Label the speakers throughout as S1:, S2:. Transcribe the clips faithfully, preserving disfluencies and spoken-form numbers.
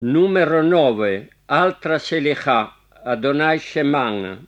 S1: Numero nove. Altra selicha. Adonai Sheman.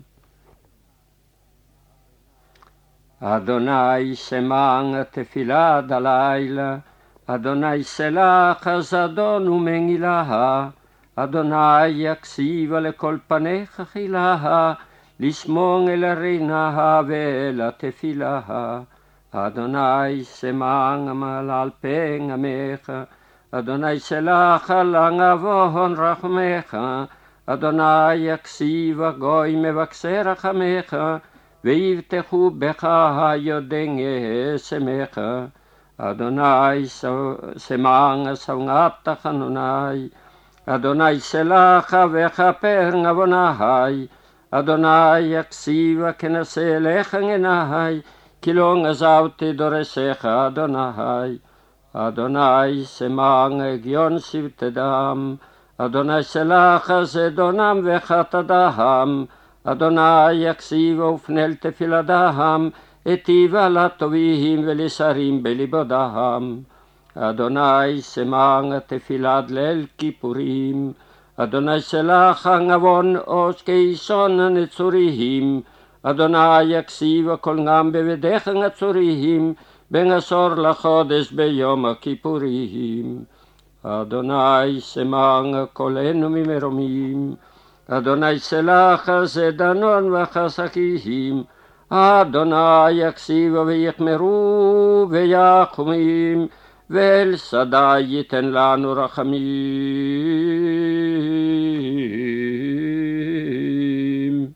S1: Adonai Sheman tefilad alayla. Adonai selach azadon umengilaha. Adonai yaksiva lekol panecha chilaha. Lismong el reinaha ve'el tefilaha. Adonai Sheman malal pen amecha. Adonai selach langavon rachmecha. Adonai yaksiva goy mevakser chamecha. ויבטחו בך היודעי שמך. אדוני שמען סבנת חנוני. אדוני סלח וכפר עווני. אדוני יקשיב כנשא לך עיני. כי לא עזבתי דורשך אדוני. אדוני שמען הגיון שבט דם. אדוני סלח זדונם וחטאתם. אדוני יקשיב ופנה תפילתם, היטיב לטובים ולשרים בליבם. אדוני שמע תפילת ליל כיפורים. אדוני סלח עוון עוז כישון נצוריים. אדוני יקשיב כל גם בבדך נצוריים, בין עשור לחודש ביום הכיפורים. אדוני שמע קולנו ממרומים. אדוני סלח זדנון וחסקים. אדוני יקשיב ויחמרו ויחמים, ואל שדי ייתן לנו רחמים.